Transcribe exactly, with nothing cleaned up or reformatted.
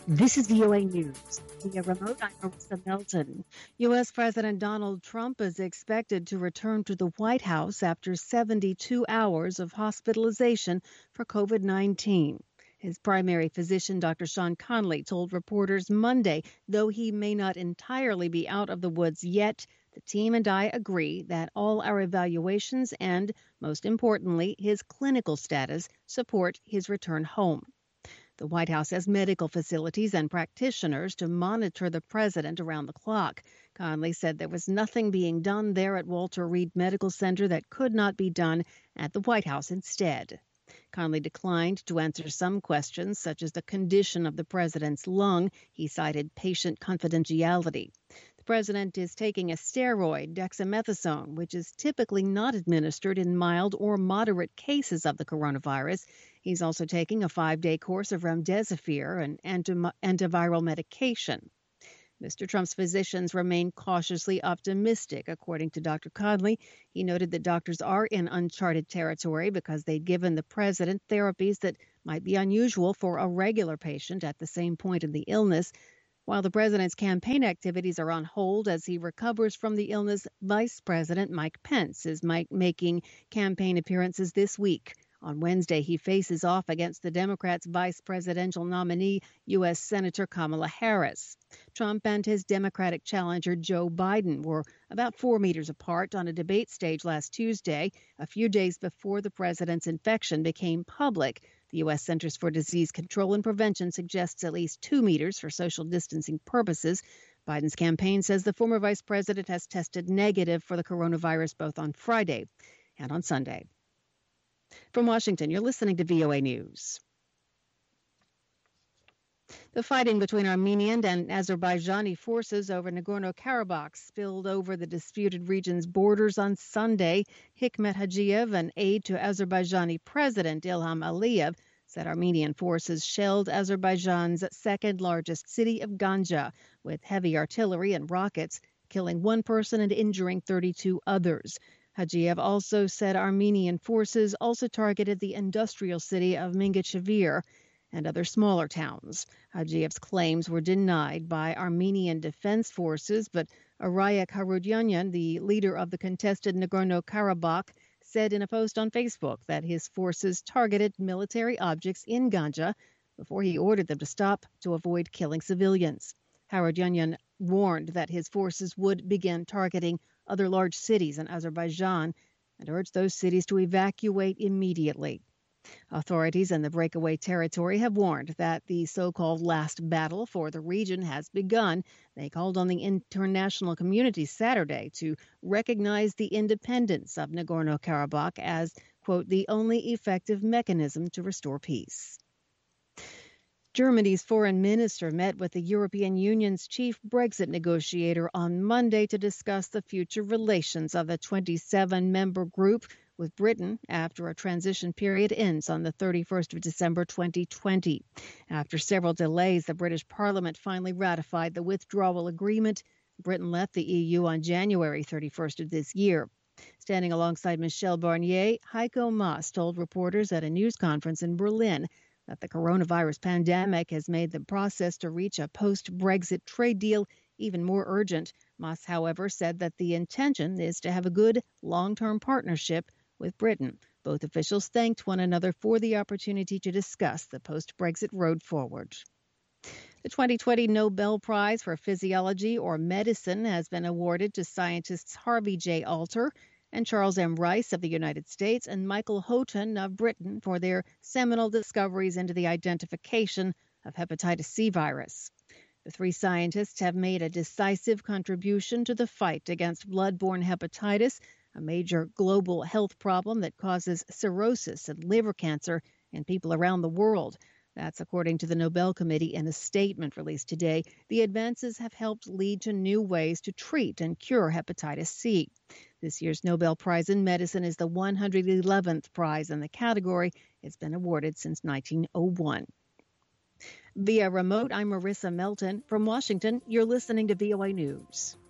This is V O A News. Via remote, I'm Marissa Melton. U S. President Donald Trump is expected to return to the White House after seventy-two hours of hospitalization for COVID nineteen. His primary physician, Doctor Sean Conley, told reporters Monday, though he may not entirely be out of the woods yet, the team and I agree that all our evaluations and, most importantly, his clinical status support his return home. The White House has medical facilities and practitioners to monitor the president around the clock. Conley said there was nothing being done there at Walter Reed Medical Center that could not be done at the White House instead. Conley declined to answer some questions, such as the condition of the president's lung. He cited patient confidentiality. The president is taking a steroid, dexamethasone, which is typically not administered in mild or moderate cases of the coronavirus. He's also taking a five-day course of remdesivir, an anti- antiviral medication. Mister Trump's physicians remain cautiously optimistic, according to Doctor Conley. He noted that doctors are in uncharted territory because they'd given the president therapies that might be unusual for a regular patient at the same point in the illness. While the president's campaign activities are on hold as he recovers from the illness, Vice President Mike Pence is making campaign appearances this week. On Wednesday, he faces off against the Democrats' vice presidential nominee, U S. Senator Kamala Harris. Trump and his Democratic challenger, Joe Biden, were about four meters apart on a debate stage last Tuesday, a few days before the president's infection became public. The U S. Centers for Disease Control and Prevention suggests at least two meters for social distancing purposes. Biden's campaign says the former vice president has tested negative for the coronavirus both on Friday and on Sunday. From Washington, you're listening to V O A News. The fighting between Armenian and Azerbaijani forces over Nagorno-Karabakh spilled over the disputed region's borders on Sunday. Hikmet Hajiyev, an aide to Azerbaijani President Ilham Aliyev, said Armenian forces shelled Azerbaijan's second-largest city of Ganja with heavy artillery and rockets, killing one person and injuring thirty-two others. Hajiyev also said Armenian forces also targeted the industrial city of Mingachevir and other smaller towns. Hajiyev's claims were denied by Armenian defense forces, but Arayak Harutyunyan, the leader of the contested Nagorno-Karabakh, said in a post on Facebook that his forces targeted military objects in Ganja before he ordered them to stop to avoid killing civilians. Harutyunyan warned that his forces would begin targeting other large cities in Azerbaijan and urged those cities to evacuate immediately. Authorities in the breakaway territory have warned that the so-called last battle for the region has begun. They called on the international community Saturday to recognize the independence of Nagorno-Karabakh as, quote, the only effective mechanism to restore peace. Germany's foreign minister met with the European Union's chief Brexit negotiator on Monday to discuss the future relations of the twenty-seven member group with Britain after a transition period ends on the thirty-first of December twenty twenty. After several delays, the British Parliament finally ratified the withdrawal agreement. Britain left the E U on January thirty-first of this year. Standing alongside Michel Barnier, Heiko Maas told reporters at a news conference in Berlin that the coronavirus pandemic has made the process to reach a post-Brexit trade deal even more urgent. Maas, however, said that the intention is to have a good long-term partnership with Britain. Both officials thanked one another for the opportunity to discuss the post-Brexit road forward. The twenty twenty Nobel Prize for Physiology or Medicine has been awarded to scientists Harvey J. Alter and Charles M. Rice of the United States and Michael Houghton of Britain for their seminal discoveries into the identification of hepatitis C virus. The three scientists have made a decisive contribution to the fight against blood-borne hepatitis, a major global health problem that causes cirrhosis and liver cancer in people around the world. That's according to the Nobel Committee in a statement released today. The advances have helped lead to new ways to treat and cure hepatitis C. This year's Nobel Prize in Medicine is the one hundred eleventh prize in the category. It's been awarded since nineteen oh one. Via remote, I'm Marissa Melton. From Washington, you're listening to V O A News.